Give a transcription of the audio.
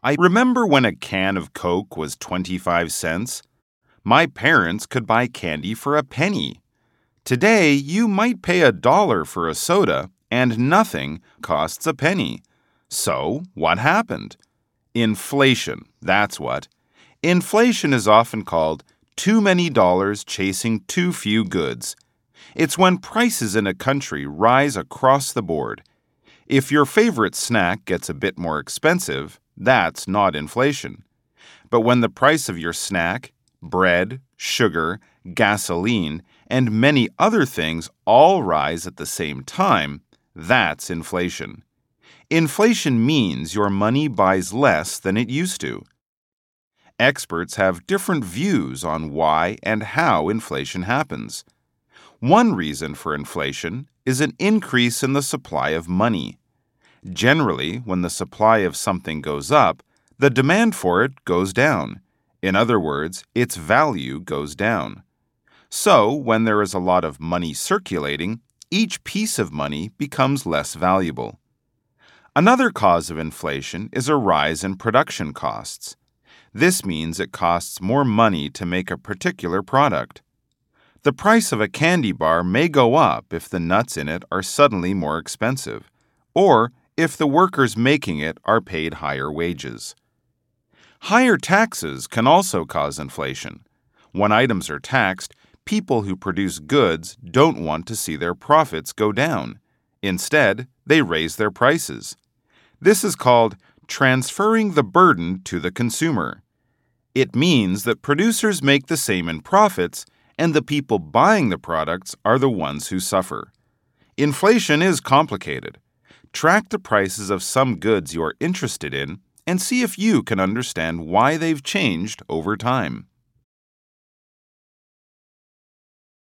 I remember when a can of Coke was 25 cents. My parents could buy candy for a penny. Today, you might pay $1 for a soda, and nothing costs a penny. So, what happened? Inflation, that's what. Inflation is often called too many dollars chasing too few goods. It's when prices in a country rise across the board. If your favorite snack gets a bit more expensive, that's not inflation. But when the price of your snack, bread, sugar, gasoline, and many other things all rise at the same time, that's inflation. Inflation means your money buys less than it used to. Experts have different views on why and how inflation happens. One reason for inflation is an increase in the supply of money. Generally, when the supply of something goes up, the demand for it goes down. In other words, its value goes down. So, when there is a lot of money circulating, each piece of money becomes less valuable. Another cause of inflation is a rise in production costs. This means it costs more money to make a particular product. The price of a candy bar may go up if the nuts in it are suddenly more expensive, or if the workers making it are paid higher wages. Higher taxes can also cause inflation. When items are taxed, people who produce goods don't want to see their profits go down. Instead, they raise their prices. This is called transferring the burden to the consumer. It means that producers make the same in profits, and the people buying the products are the ones who suffer. Inflation is complicated. Track the prices of some goods you are interested in and see if you can understand why they've changed over time.